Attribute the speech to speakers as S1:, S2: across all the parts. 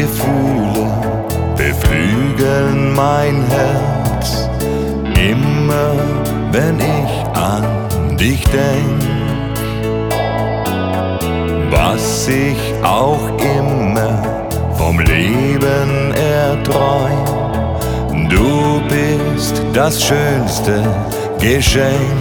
S1: Gefühle beflügeln mein Herz. Immer wenn ich an dich denk, was ich auch immer vom Leben erträum, du bist das schönste Geschenk.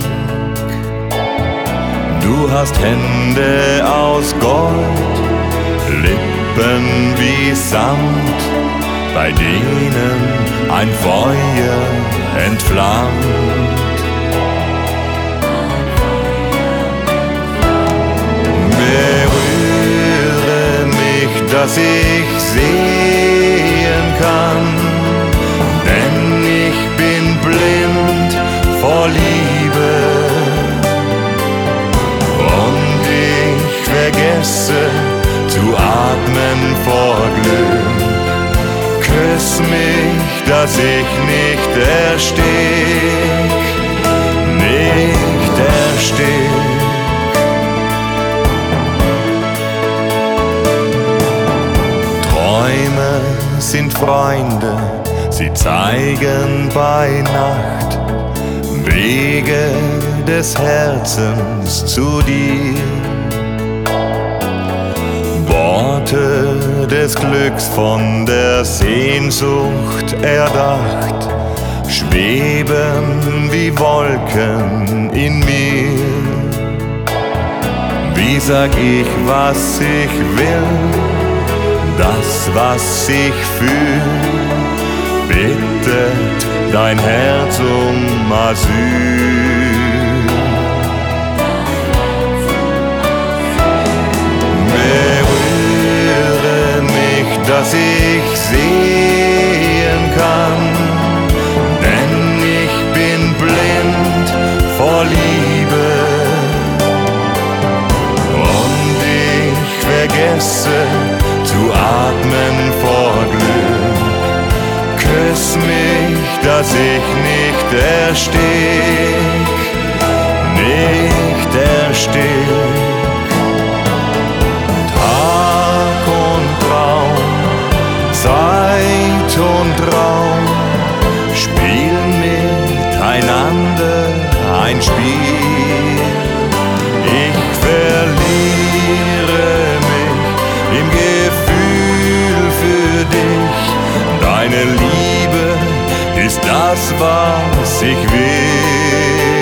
S1: Du hast Hände aus Gold, Lippen wie Samt, bei denen ein Feuer entflammt. Berühre mich, dass ich sehen kann, denn ich bin blind vor Liebe und ich vergesse zu atmen vor Glück. Küss mich, dass ich nicht erstick, nicht erstick. Träume sind Freunde, sie zeigen bei Nacht Wege des Herzens zu dir. Worte des Glücks von der Sehnsucht erdacht, schweben wie Wolken in mir. Wie sag ich, was ich will, das, was ich fühl, bittet dein Herz um Asyl. Dass ich sehen kann, denn ich bin blind vor Liebe und ich vergesse zu atmen vor Glück. Küss mich, dass ich nicht erstick, nicht erstick. Zeit und Raum spielen miteinander ein Spiel. Ich verliere mich im Gefühl für dich. Deine Liebe ist das, was ich will.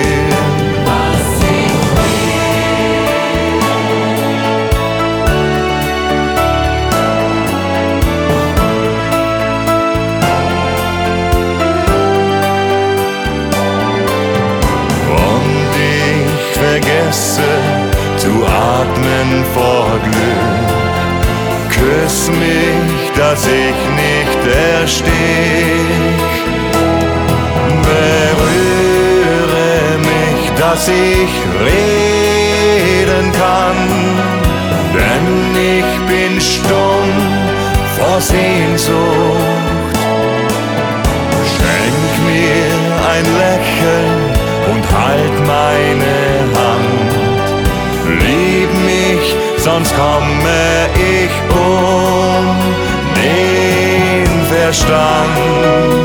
S1: Vergesse zu atmen vor Glück. Küss mich, dass ich nicht erstick. Berühre mich, dass ich reden kann, denn ich bin stumm vor Sehnsucht. Schenk mir ein Lächeln und halt meine Hand. Lieb mich, sonst komme ich um den Verstand.